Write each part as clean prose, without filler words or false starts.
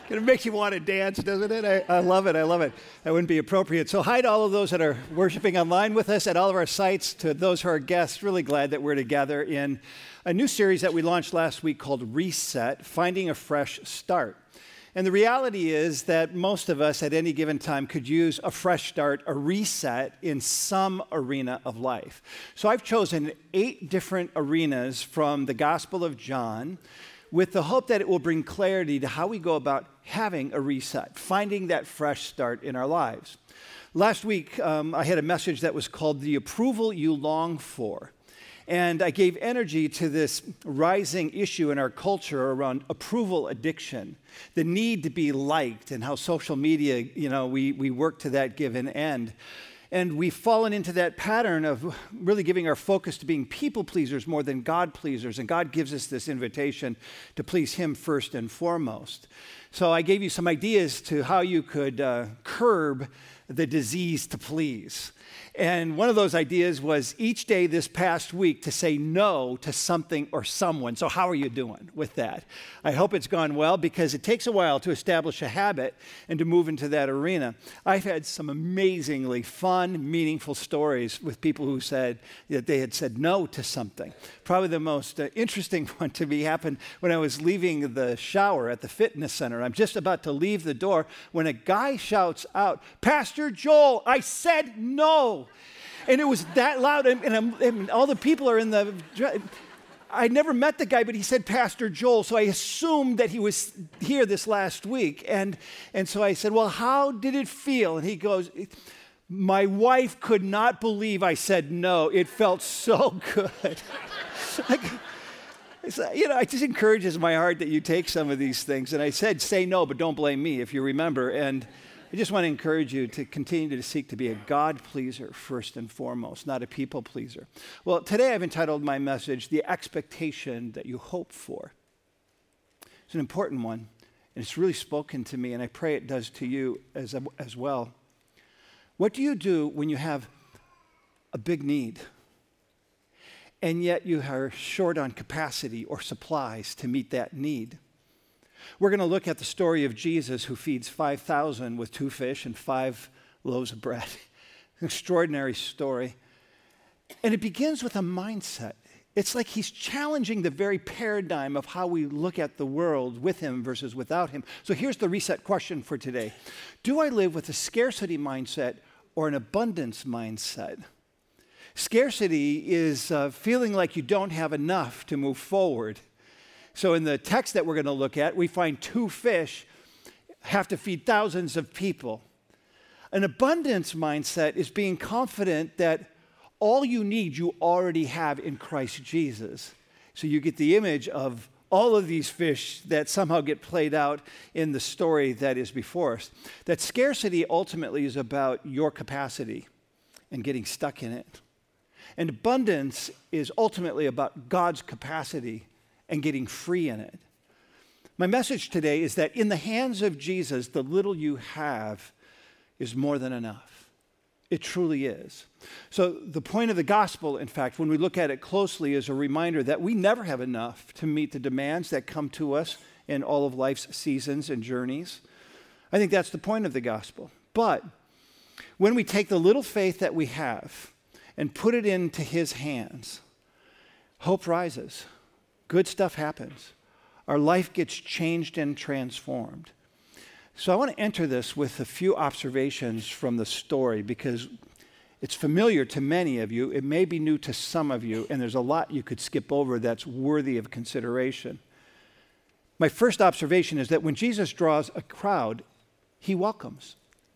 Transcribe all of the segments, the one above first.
It makes you want to dance, doesn't it? I love it. I love it. That wouldn't be appropriate. So hi to all of those that are worshiping online with us at all of our sites, to those who are guests. Really glad that we're together in a new series that we launched last week called Reset, Finding a Fresh Start. And the reality is that most of us at any given time could use a fresh start, a reset in some arena of life. So I've chosen 8 different arenas from the Gospel of John with the hope that it will bring clarity to how we go about having a reset, finding that fresh start in our lives. Last week, I had a message that was called The Approval You Long For. And I gave energy to this rising issue in our culture around approval addiction, the need to be liked, and how social media, we work to that given end. And we've fallen into that pattern of really giving our focus to being people pleasers more than God pleasers. And God gives us this invitation to please Him first and foremost. So I gave you some ideas to how you could curb the disease to please. And one of those ideas was each day this past week to say no to something or someone. So how are you doing with that? I hope it's gone well, because it takes a while to establish a habit and to move into that arena. I've had some amazingly fun, meaningful stories with people who said that they had said no to something. Probably the most interesting one to me happened when I was leaving the shower at the fitness center. I'm just about to leave the door when a guy shouts out, "Pastor Joel, I said no." And it was that loud, and all the people are in the... I never met the guy, but he said Pastor Joel, so I assumed that he was here this last week. And so I said, well, how did it feel? And he goes, my wife could not believe I said no. It felt so good. It just encourages my heart that you take some of these things. And I said, say no, but don't blame me, if you remember. And I just want to encourage you to continue to seek to be a God pleaser first and foremost, not a people pleaser. Well, today I've entitled my message, The Expectation That You Hope For. It's an important one, and it's really spoken to me, and I pray it does to you as well. What do you do when you have a big need, and yet you are short on capacity or supplies to meet that need? We're going to look at the story of Jesus, who feeds 5,000 with 2 fish and 5 loaves of bread. An extraordinary story. And it begins with a mindset. It's like he's challenging the very paradigm of how we look at the world with him versus without him. So here's the reset question for today. Do I live with a scarcity mindset or an abundance mindset? Scarcity is feeling like you don't have enough to move forward. So in the text that we're going to look at, we find 2 fish have to feed thousands of people. An abundance mindset is being confident that all you need, you already have in Christ Jesus. So you get the image of all of these fish that somehow get played out in the story that is before us. That scarcity ultimately is about your capacity and getting stuck in it. And abundance is ultimately about God's capacity and getting free in it. My message today is that in the hands of Jesus, the little you have is more than enough. It truly is. So the point of the gospel, in fact, when we look at it closely, is a reminder that we never have enough to meet the demands that come to us in all of life's seasons and journeys. I think that's the point of the gospel. But when we take the little faith that we have and put it into His hands, hope rises. Good stuff happens. Our life gets changed and transformed. So I want to enter this with a few observations from the story, because it's familiar to many of you. It may be new to some of you, and there's a lot you could skip over that's worthy of consideration. My first observation is that when Jesus draws a crowd, He welcomes.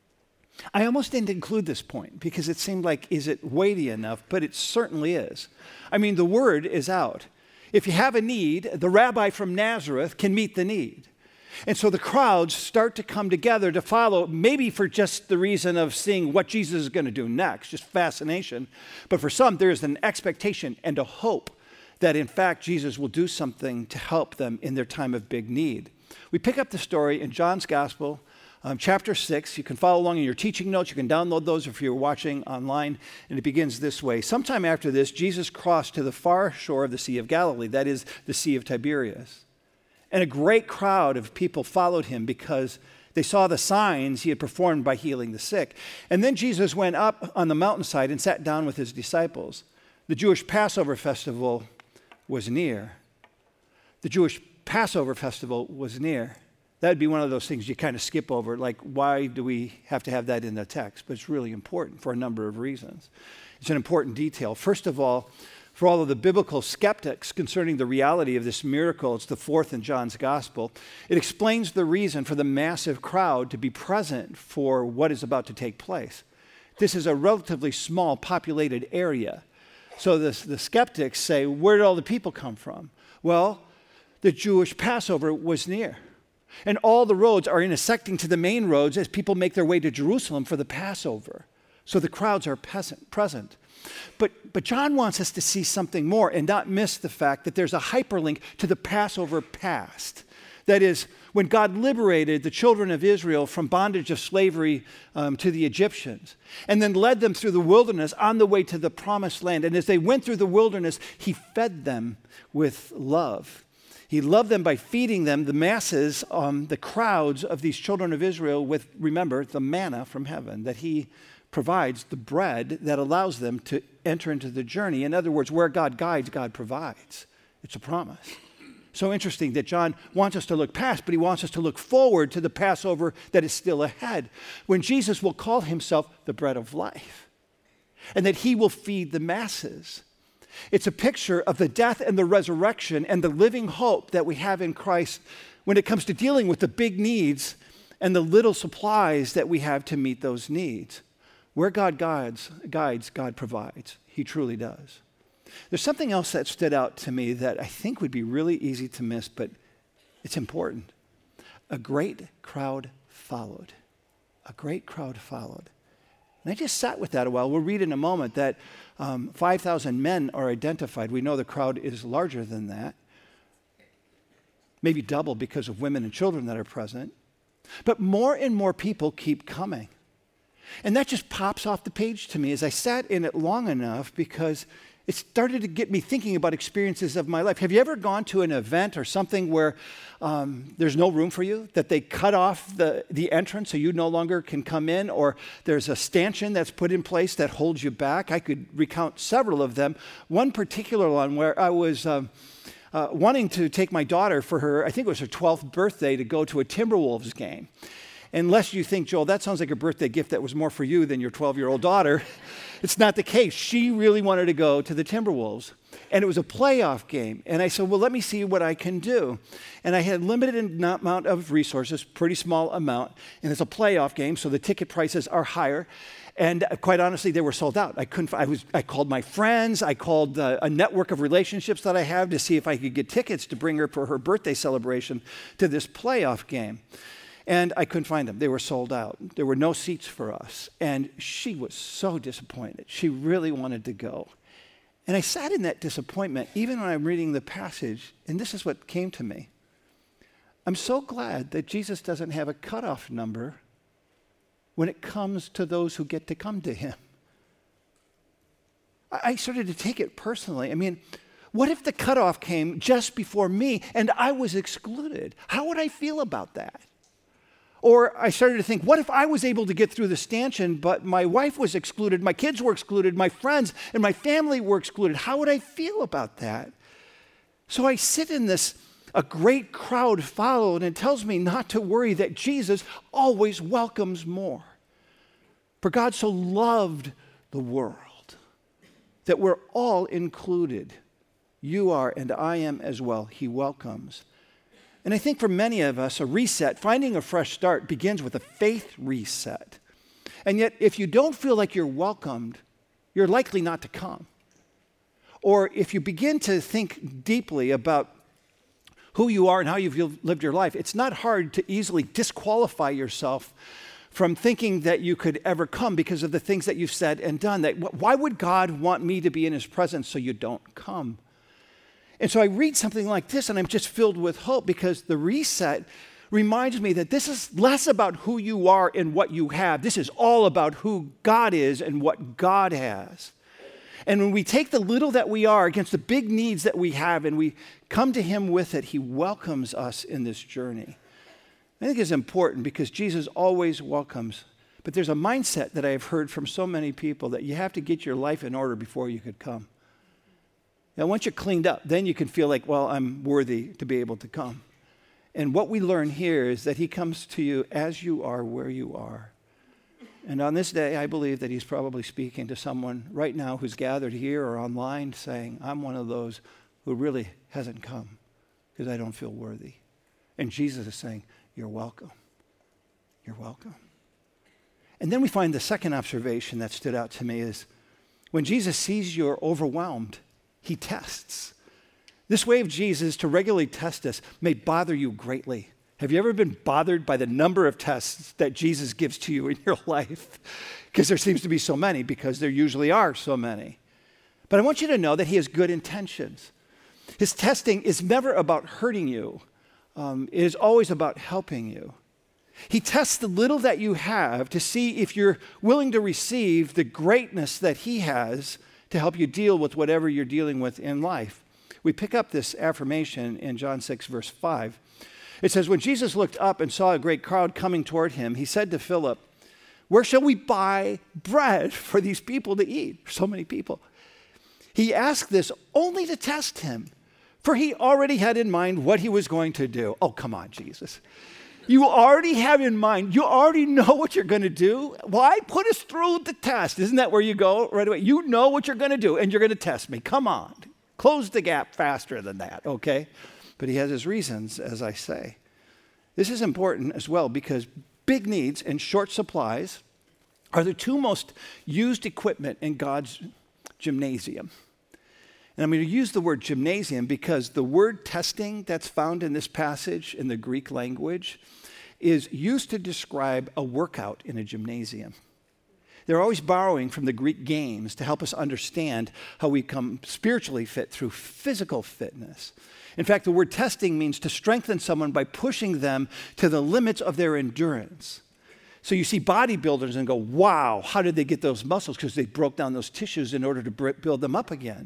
I almost didn't include this point because it seemed like, is it weighty enough? But it certainly is. I mean, the word is out. If you have a need, the rabbi from Nazareth can meet the need. And so the crowds start to come together to follow, maybe for just the reason of seeing what Jesus is going to do next, just fascination. But for some, there's an expectation and a hope that, in fact, Jesus will do something to help them in their time of big need. We pick up the story in John's Gospel, chapter 6. You can follow along in your teaching notes. You can download those if you're watching online. And it begins this way. Sometime after this, Jesus crossed to the far shore of the Sea of Galilee, that is, the Sea of Tiberias. And a great crowd of people followed him because they saw the signs he had performed by healing the sick. And then Jesus went up on the mountainside and sat down with his disciples. The Jewish Passover festival was near. The Jewish Passover festival was near. That would be one of those things you kind of skip over, like why do we have to have that in the text? But it's really important for a number of reasons. It's an important detail. First of all, for all of the biblical skeptics concerning the reality of this miracle, it's the fourth in John's gospel, it explains the reason for the massive crowd to be present for what is about to take place. This is a relatively small populated area. So the skeptics say, where did all the people come from? Well, the Jewish Passover was near. And all the roads are intersecting to the main roads as people make their way to Jerusalem for the Passover. So the crowds are present. But John wants us to see something more and not miss the fact that there's a hyperlink to the Passover past. That is, when God liberated the children of Israel from bondage of slavery to the Egyptians, and then led them through the wilderness on the way to the promised land. And as they went through the wilderness, he fed them with love. He loved them by feeding them, the masses, the crowds of these children of Israel with, remember, the manna from heaven, that he provides the bread that allows them to enter into the journey. In other words, where God guides, God provides. It's a promise. So interesting that John wants us to look past, but he wants us to look forward to the Passover that is still ahead, when Jesus will call himself the bread of life, and that he will feed the masses. It's a picture of the death and the resurrection and the living hope that we have in Christ when it comes to dealing with the big needs and the little supplies that we have to meet those needs. Where God guides, God provides. He truly does. There's something else that stood out to me that I think would be really easy to miss, but it's important. A great crowd followed. A great crowd followed. And I just sat with that a while. We'll read in a moment that 5,000 men are identified. We know the crowd is larger than that. Maybe double because of women and children that are present. But more and more people keep coming. And that just pops off the page to me as I sat in it long enough, because it started to get me thinking about experiences of my life. Have you ever gone to an event or something where there's no room for you, that they cut off the entrance so you no longer can come in, or there's a stanchion that's put in place that holds you back? I could recount several of them. One particular one where I was wanting to take my daughter for her, I think it was her 12th birthday, to go to a Timberwolves game. Unless you think, Joel, that sounds like a birthday gift that was more for you than your 12-year-old daughter. It's not the case. She really wanted to go to the Timberwolves. And it was a playoff game. And I said, well, let me see what I can do. And I had limited amount of resources, pretty small amount. And it's a playoff game, so the ticket prices are higher. And quite honestly, they were sold out. I called my friends. I called a network of relationships that I have to see if I could get tickets to bring her for her birthday celebration to this playoff game. And I couldn't find them. They were sold out. There were no seats for us. And she was so disappointed. She really wanted to go. And I sat in that disappointment, even when I'm reading the passage, and this is what came to me. I'm so glad that Jesus doesn't have a cutoff number when it comes to those who get to come to him. I started to take it personally. I mean, what if the cutoff came just before me and I was excluded? How would I feel about that? Or I started to think, what if I was able to get through the stanchion, but my wife was excluded, my kids were excluded, my friends and my family were excluded? How would I feel about that? So I sit in this, a great crowd followed, and it tells me not to worry, that Jesus always welcomes more. For God so loved the world that we're all included. You are and I am as well. He welcomes. And I think for many of us, a reset, finding a fresh start, begins with a faith reset. And yet, if you don't feel like you're welcomed, you're likely not to come. Or if you begin to think deeply about who you are and how you've lived your life, it's not hard to easily disqualify yourself from thinking that you could ever come because of the things that you've said and done. That why would God want me to be in his presence so you don't come? And so I read something like this and I'm just filled with hope, because the reset reminds me that this is less about who you are and what you have. This is all about who God is and what God has. And when we take the little that we are against the big needs that we have and we come to him with it, he welcomes us in this journey. I think it's important because Jesus always welcomes. But there's a mindset that I've heard from so many people that you have to get your life in order before you could come. Now, once you're cleaned up, then you can feel like, well, I'm worthy to be able to come. And what we learn here is that he comes to you as you are, where you are. And on this day, I believe that he's probably speaking to someone right now who's gathered here or online saying, I'm one of those who really hasn't come because I don't feel worthy. And Jesus is saying, you're welcome. You're welcome. And then we find the second observation that stood out to me is when Jesus sees you're overwhelmed, he tests. This way of Jesus to regularly test us may bother you greatly. Have you ever been bothered by the number of tests that Jesus gives to you in your life? Because there seems to be so many, because there usually are so many. But I want you to know that he has good intentions. His testing is never about hurting you. It is always about helping you. He tests the little that you have to see if you're willing to receive the greatness that he has to help you deal with whatever you're dealing with in life. We pick up this affirmation in John 6, verse 5. It says, when Jesus looked up and saw a great crowd coming toward him, he said to Philip, where shall we buy bread for these people to eat? So many people. He asked this only to test him, for he already had in mind what he was going to do. Oh, come on, Jesus. You already have in mind, you already know what you're going to do. Why put us through the test? Isn't that where you go right away? You know what you're going to do, and you're going to test me. Come on. Close the gap faster than that, okay? But he has his reasons, as I say. This is important as well because big needs and short supplies are the two most used equipment in God's gymnasium. And I'm going to use the word gymnasium because the word testing that's found in this passage in the Greek language is used to describe a workout in a gymnasium. They're always borrowing from the Greek games to help us understand how we become spiritually fit through physical fitness. In fact, the word testing means to strengthen someone by pushing them to the limits of their endurance. So you see bodybuilders and go, wow, how did they get those muscles? Because they broke down those tissues in order to build them up again.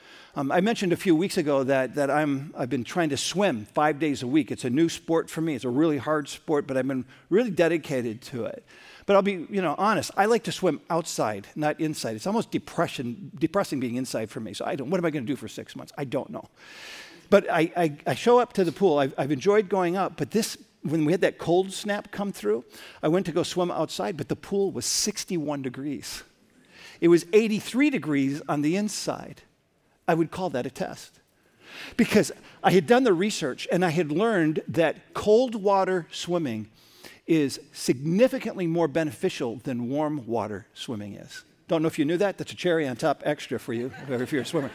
I mentioned a few weeks ago that I've been trying to swim 5 days a week. It's a new sport for me. It's a really hard sport, but I've been really dedicated to it. But I'll be, honest. I like to swim outside, not inside. It's almost depressing being inside for me. So what am I going to do for 6 months? I don't know. But I show up to the pool. I've enjoyed going up, but when we had that cold snap come through, I went to go swim outside, but the pool was 61 degrees. It was 83 degrees on the inside. I would call that a test. Because I had done the research and I had learned that cold water swimming is significantly more beneficial than warm water swimming is. Don't know if you knew that. That's a cherry on top extra for you if you're a swimmer.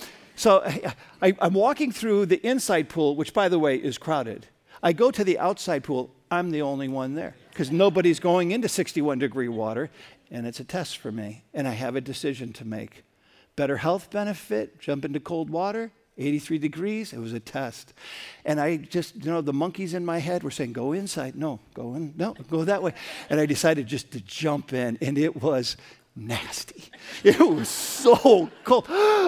So I'm walking through the inside pool, which, by the way, is crowded. I go to the outside pool. I'm the only one there because nobody's going into 61-degree water, and it's a test for me, and I have a decision to make. Better health benefit, jump into cold water, 83 degrees, it was a test. And I just, the monkeys in my head were saying, go inside. No, go that way. And I decided just to jump in, and it was nasty. It was so cold.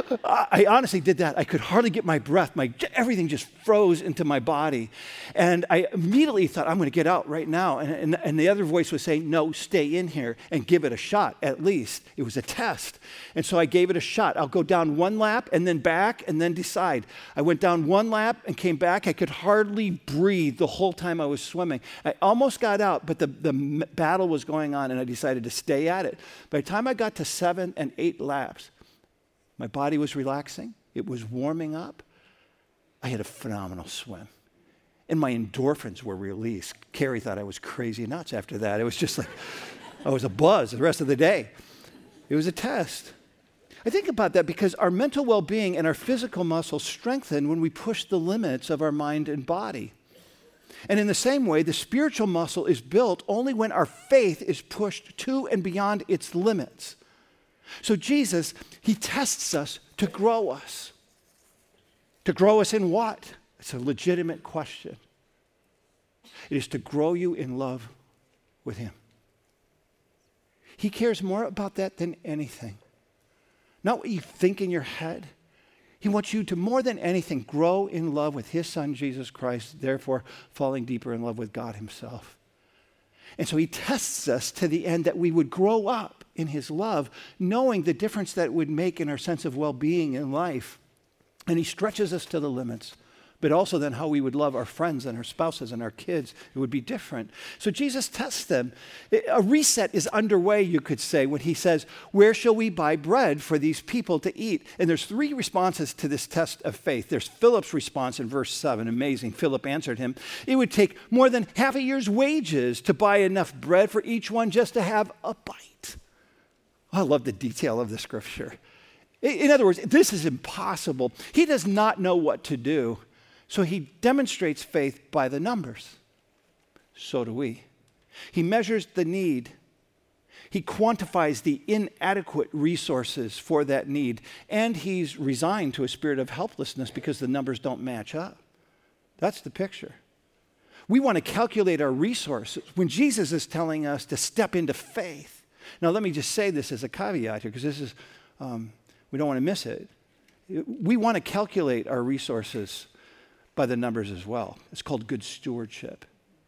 I honestly did that. I could hardly get my breath. Everything just froze into my body. And I immediately thought, I'm going to get out right now. And the other voice was saying, no, stay in here and give it a shot at least. It was a test. And so I gave it a shot. I'll go down one lap and then back and then decide. I went down one lap and came back. I could hardly breathe the whole time I was swimming. I almost got out, but the battle was going on and I decided to stay at it. By the time I got to 7 and 8 laps, my body was relaxing. It was warming up. I had a phenomenal swim. And my endorphins were released. Carrie thought I was crazy nuts after that. It was just like, I was a buzz the rest of the day. It was a test. I think about that because our mental well-being and our physical muscles strengthen when we push the limits of our mind and body. And in the same way, the spiritual muscle is built only when our faith is pushed to and beyond its limits. So Jesus, he tests us to grow us. To grow us in what? It's a legitimate question. It is to grow you in love with him. He cares more about that than anything. not what you think in your head. He wants you to, more than anything, grow in love with his Son, Jesus Christ, therefore falling deeper in love with God himself. And so he tests us to the end that we would grow up in his love, knowing the difference that it would make in our sense of well-being in life. And he stretches us to the limits, but also then how we would love our friends and our spouses and our kids. It would be different. So Jesus tests them. A reset is underway, you could say, when he says, where shall we buy bread for these people to eat? And there's three responses to this test of faith. There's Philip's response in verse 7. Amazing. Philip answered him, it would take more than half a year's wages to buy enough bread for each one just to have a bite. I love the detail of the scripture. In other words, this is impossible. He does not know what to do. So he demonstrates faith by the numbers. So do we. He measures the need. He quantifies the inadequate resources for that need. And he's resigned to a spirit of helplessness because the numbers don't match up. That's the picture. We want to calculate our resources when Jesus is telling us to step into faith. Now, let me just say this as a caveat here, because this is, we don't want to miss it. We want to calculate our resources by the numbers as well. It's called good stewardship.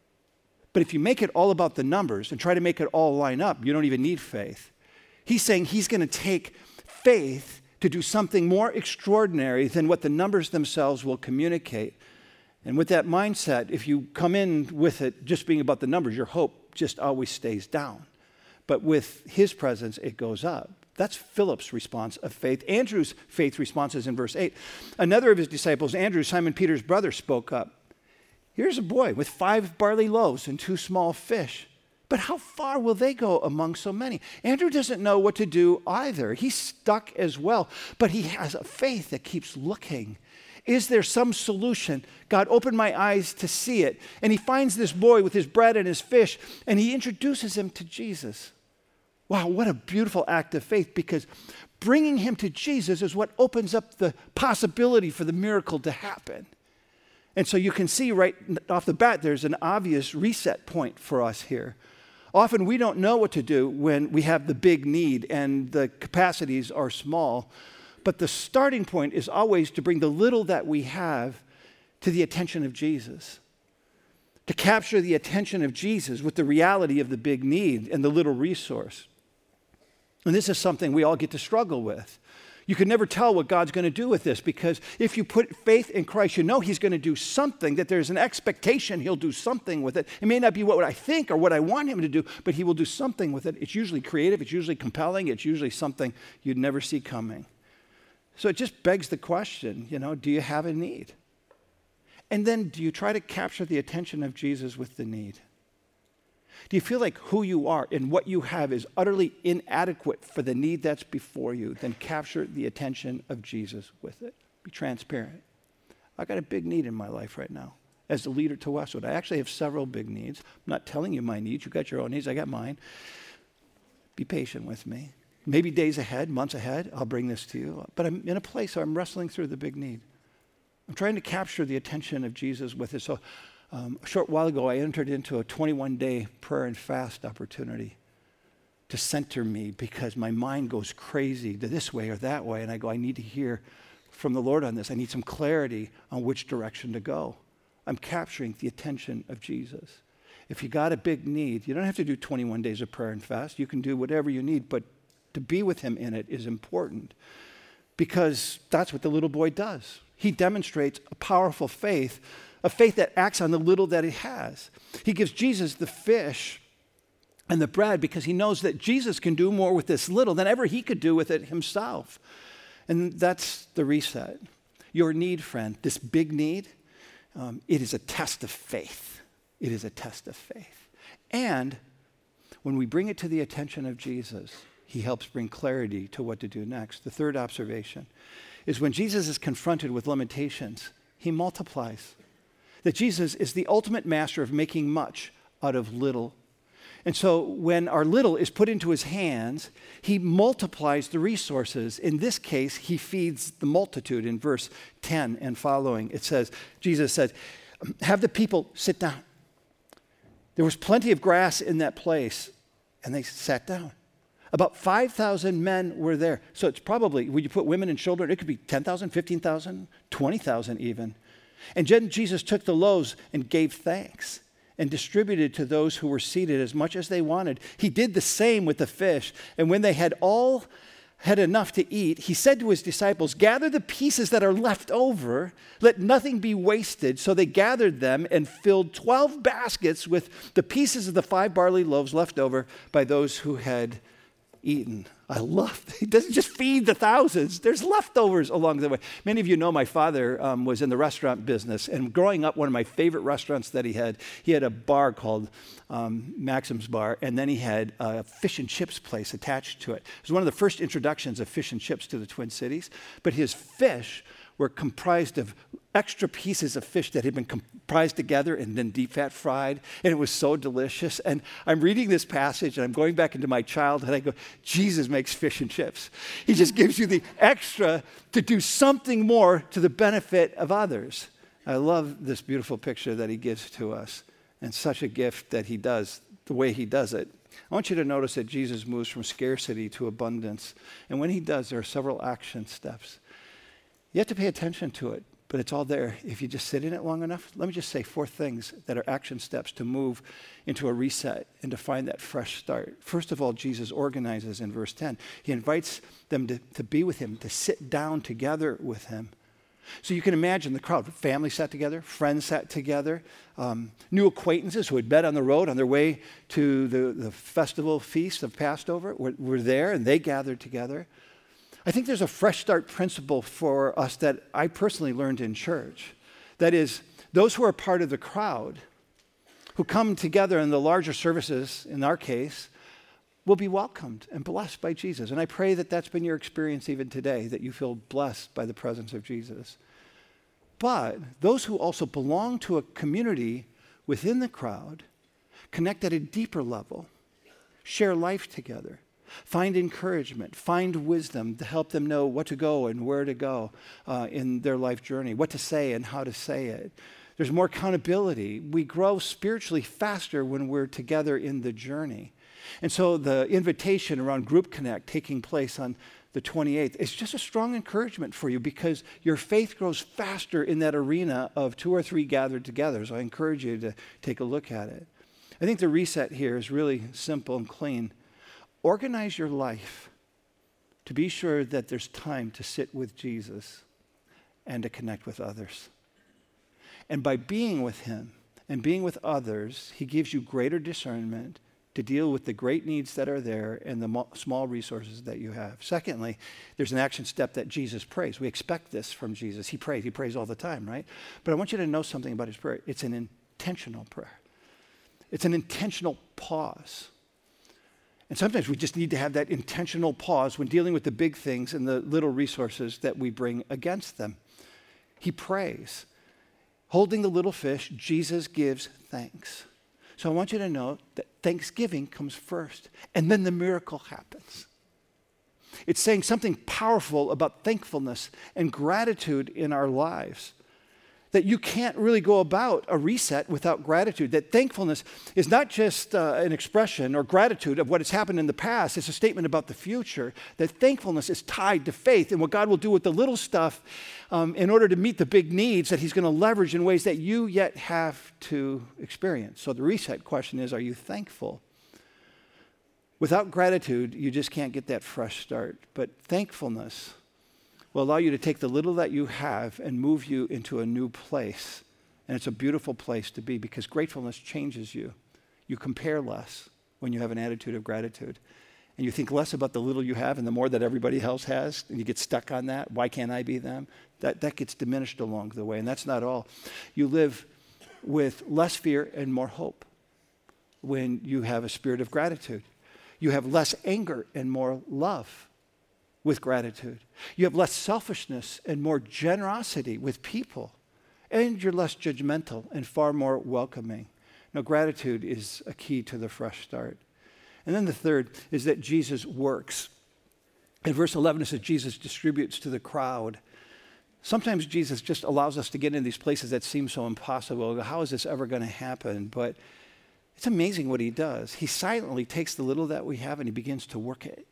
But if you make it all about the numbers and try to make it all line up, you don't even need faith. He's saying he's going to take faith to do something more extraordinary than what the numbers themselves will communicate. And with that mindset, if you come in with it just being about the numbers, your hope just always stays down. But with his presence, it goes up. That's Philip's response of faith. Andrew's faith response is in verse 8. Another of his disciples, Andrew, Simon Peter's brother, spoke up. Here's a boy with 5 barley loaves and 2 small fish. But how far will they go among so many? Andrew doesn't know what to do either. He's stuck as well, but he has a faith that keeps looking. Is there some solution? God, open my eyes to see it. And he finds this boy with his bread and his fish, and he introduces him to Jesus. Wow, what a beautiful act of faith, because bringing him to Jesus is what opens up the possibility for the miracle to happen. And so you can see right off the bat, there's an obvious reset point for us here. Often we don't know what to do when we have the big need and the capacities are small, but the starting point is always to bring the little that we have to the attention of Jesus. To capture the attention of Jesus with the reality of the big need and the little resource. And this is something we all get to struggle with. You can never tell what God's going to do with this, because if you put faith in Christ, you know he's going to do something, that there's an expectation he'll do something with it. It may not be what I think or what I want him to do, but he will do something with it. It's usually creative, it's usually compelling, it's usually something you'd never see coming. So it just begs the question, do you have a need? And then do you try to capture the attention of Jesus with the need? Do you feel like who you are and what you have is utterly inadequate for the need that's before you? Then capture the attention of Jesus with it. Be transparent. I've got a big need in my life right now. As the leader to Westwood, I actually have several big needs. I'm not telling you my needs. You got your own needs. I got mine. Be patient with me. Maybe days ahead, months ahead, I'll bring this to you. But I'm in a place where I'm wrestling through the big need. I'm trying to capture the attention of Jesus with it. So a short while ago, I entered into a 21-day prayer and fast opportunity to center me, because my mind goes crazy to this way or that way. And I go, I need to hear from the Lord on this. I need some clarity on which direction to go. I'm capturing the attention of Jesus. If you got a big need, you don't have to do 21 days of prayer and fast. You can do whatever you need, but to be with him in it is important, because that's what the little boy does. He demonstrates a powerful faith, a faith that acts on the little that he has. He gives Jesus the fish and the bread because he knows that Jesus can do more with this little than ever he could do with it himself. And that's the reset. Your need, friend, this big need, it is a test of faith. It is a test of faith. And when we bring it to the attention of Jesus, he helps bring clarity to what to do next. The third observation is when Jesus is confronted with limitations, he multiplies. That Jesus is the ultimate master of making much out of little. And so when our little is put into his hands, he multiplies the resources. In this case, he feeds the multitude. In verse 10 and following, it says, Jesus said, have the people sit down. There was plenty of grass in that place, and they sat down. About 5,000 men were there. So it's probably, when you put women and children, it could be 10,000, 15,000, 20,000 even. And then Jesus took the loaves and gave thanks and distributed to those who were seated as much as they wanted. He did the same with the fish. And when they had all had enough to eat, he said to his disciples, gather the pieces that are left over, let nothing be wasted. So they gathered them and filled 12 baskets with the pieces of the 5 barley loaves left over by those who had eaten. I love it. He doesn't just feed the thousands. There's leftovers along the way. Many of you know my father was in the restaurant business, and growing up, one of my favorite restaurants that he had a bar called Maxim's Bar, and then he had a fish and chips place attached to it. It was one of the first introductions of fish and chips to the Twin Cities, but his fish were comprised of extra pieces of fish that had been comprised together and then deep fat fried, and it was so delicious. And I'm reading this passage, and I'm going back into my childhood. I go, Jesus makes fish and chips. He just gives you the extra to do something more to the benefit of others. I love this beautiful picture that he gives to us, and such a gift that he does, the way he does it. I want you to notice that Jesus moves from scarcity to abundance, and when he does, there are several action steps. You have to pay attention to it, but it's all there if you just sit in it long enough. Let me just say 4 things that are action steps to move into a reset and to find that fresh start. First of all, Jesus organizes in verse 10. He invites them to be with him, to sit down together with him. So you can imagine the crowd. Family sat together, friends sat together, new acquaintances who had met on the road on their way to the festival feast of Passover were there, and they gathered together. I think there's a fresh start principle for us that I personally learned in church. That is, those who are part of the crowd, who come together in the larger services, in our case, will be welcomed and blessed by Jesus. And I pray that that's been your experience even today, that you feel blessed by the presence of Jesus. But those who also belong to a community within the crowd, connect at a deeper level, share life together, find encouragement, find wisdom to help them know what to go and where to go in their life journey, what to say and how to say it. There's more accountability. We grow spiritually faster when we're together in the journey. And so the invitation around Group Connect taking place on the 28th is just a strong encouragement for you because your faith grows faster in that arena of 2 or 3 gathered together. So I encourage you to take a look at it. I think the reset here is really simple and clean. Organize your life to be sure that there's time to sit with Jesus and to connect with others. And by being with him and being with others, he gives you greater discernment to deal with the great needs that are there and the small resources that you have. Secondly, there's an action step that Jesus prays. We expect this from Jesus. He prays. He prays all the time, right? But I want you to know something about his prayer. It's an intentional prayer. It's an intentional pause. And sometimes we just need to have that intentional pause when dealing with the big things and the little resources that we bring against them. He prays. Holding the little fish, Jesus gives thanks. So I want you to know that thanksgiving comes first, and then the miracle happens. It's saying something powerful about thankfulness and gratitude in our lives. That you can't really go about a reset without gratitude. That thankfulness is not just an expression or gratitude of what has happened in the past. It's a statement about the future. That thankfulness is tied to faith and what God will do with the little stuff in order to meet the big needs that he's going to leverage in ways that you yet have to experience. So the reset question is, are you thankful? Without gratitude, you just can't get that fresh start. But thankfulness will allow you to take the little that you have and move you into a new place. And it's a beautiful place to be because gratefulness changes you. You compare less when you have an attitude of gratitude. And you think less about the little you have and the more that everybody else has, and you get stuck on that. Why can't I be them? That gets diminished along the way, and that's not all. You live with less fear and more hope when you have a spirit of gratitude. You have less anger and more love with gratitude. You have less selfishness and more generosity with people. And you're less judgmental and far more welcoming. Now, gratitude is a key to the fresh start. And then the third is that Jesus works. In verse 11, it says Jesus distributes to the crowd. Sometimes Jesus just allows us to get in these places that seem so impossible. How is this ever going to happen? But It's amazing what he does. He silently takes the little that we have and he begins to work it.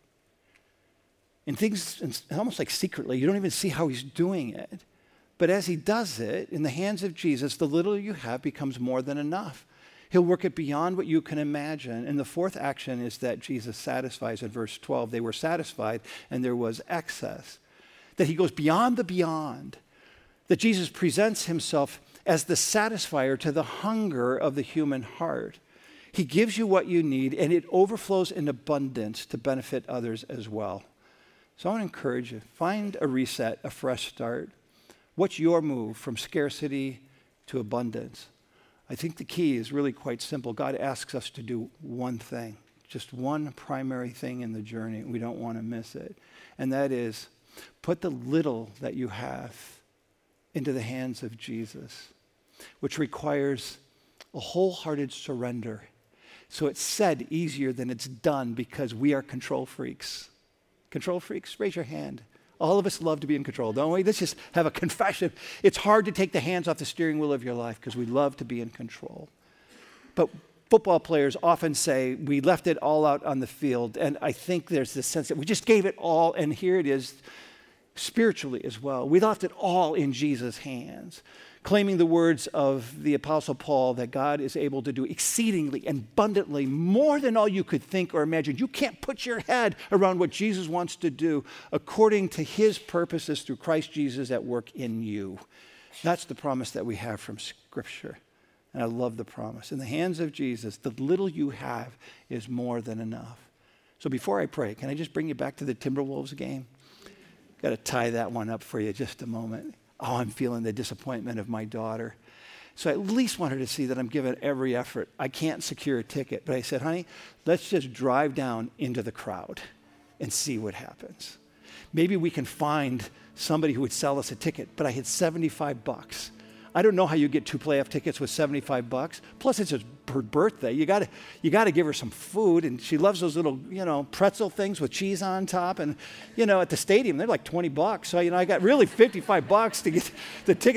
And things, almost like secretly, you don't even see how he's doing it. But as he does it, in the hands of Jesus, the little you have becomes more than enough. He'll work it beyond what you can imagine. And the fourth action is that Jesus satisfies in verse 12. They were satisfied and there was excess. That he goes beyond the beyond. That Jesus presents himself as the satisfier to the hunger of the human heart. He gives you what you need, and it overflows in abundance to benefit others as well. So I want to encourage you, find a reset, a fresh start. What's your move from scarcity to abundance? I think the key is really quite simple. God asks us to do one thing, just one primary thing in the journey. We don't want to miss it. And that is, put the little that you have into the hands of Jesus, which requires a wholehearted surrender. So it's said easier than it's done because we are control freaks. Control freaks, raise your hand. All of us love to be in control, don't we? Let's just have a confession. It's hard to take the hands off the steering wheel of your life because we love to be in control. But football players often say, we left it all out on the field. And I think there's this sense that we just gave it all, and here it is spiritually as well. We left it all in Jesus' hands, claiming the words of the Apostle Paul that God is able to do exceedingly and abundantly more than all you could think or imagine. You can't put your head around what Jesus wants to do according to his purposes through Christ Jesus at work in you. That's the promise that we have from Scripture. And I love the promise. In the hands of Jesus, the little you have is more than enough. So before I pray, can I just bring you back to the Timberwolves game? Got to tie that one up for you just a moment. Oh, I'm feeling the disappointment of my daughter. So I at least want her to see that I'm giving every effort. I can't secure a ticket, but I said, honey, let's just drive down into the crowd and see what happens. Maybe we can find somebody who would sell us a ticket, but I had $75. I don't know how you get 2 playoff tickets with $75. Plus, it's her birthday. You got to give her some food, and she loves those little, pretzel things with cheese on top. And at the stadium, they're like $20. So I got really $55 to get the ticket.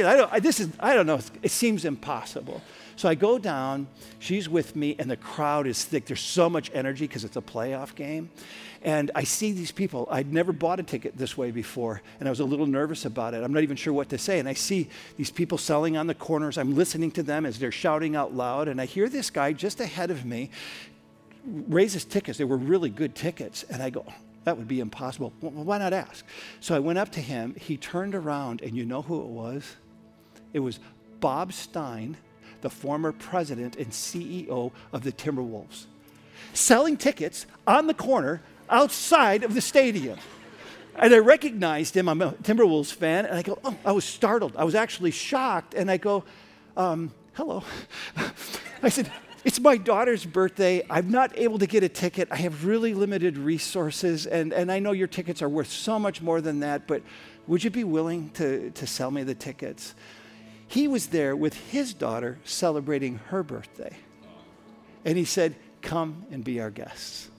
I don't know. It seems impossible. So I go down. She's with me, and the crowd is thick. There's so much energy because it's a playoff game. And I see these people. I'd never bought a ticket this way before, and I was a little nervous about it. I'm not even sure what to say. And I see these people selling on the corners. I'm listening to them as they're shouting out loud, and I hear this guy just ahead of me raise his tickets. They were really good tickets. And I go, that would be impossible. Well, why not ask? So I went up to him. He turned around, and you know who it was? It was Bob Stein, the former president and CEO of the Timberwolves, selling tickets on the corner outside of the stadium. And I recognized him. I'm a Timberwolves fan. And I go, oh, I was startled. I was actually shocked. And I go, hello. I said, it's my daughter's birthday. I'm not able to get a ticket. I have really limited resources. And I know your tickets are worth so much more than that. But would you be willing to sell me the tickets? He was there with his daughter celebrating her birthday. And he said, come and be our guests.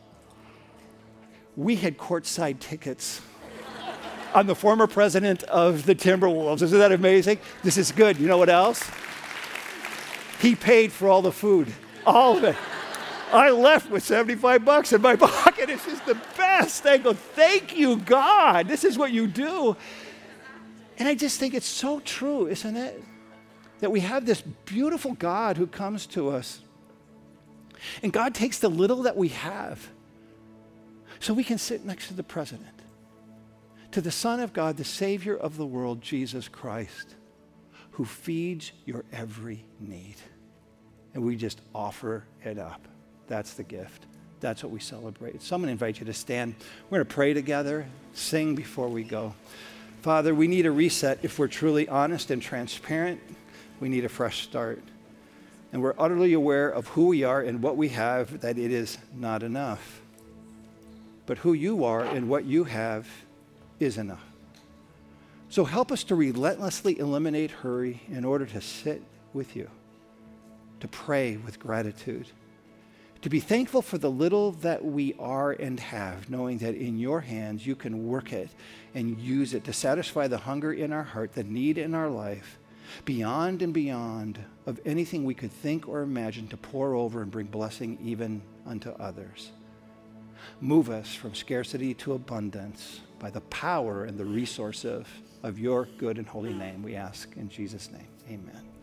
We had courtside tickets. I'm the former president of the Timberwolves. Isn't that amazing? This is good. You know what else? He paid for all the food, all of it. I left with $75 in my pocket. It's just the best. I go, thank you, God. This is what you do. And I just think it's so true, isn't it? That we have this beautiful God who comes to us. And God takes the little that we have so we can sit next to the president, to the Son of God, the Savior of the world, Jesus Christ, who feeds your every need. And we just offer it up. That's the gift. That's what we celebrate. So I'm going to invite you to stand. We're going to pray together, sing before we go. Father, we need a reset. If we're truly honest and transparent, we need a fresh start. And we're utterly aware of who we are and what we have, that it is not enough. But who you are and what you have is enough. So help us to relentlessly eliminate hurry in order to sit with you, to pray with gratitude, to be thankful for the little that we are and have, knowing that in your hands you can work it and use it to satisfy the hunger in our heart, the need in our life, beyond and beyond of anything we could think or imagine, to pour over and bring blessing even unto others. Move us from scarcity to abundance by the power and the resource of your good and holy name, we ask in Jesus' name. Amen.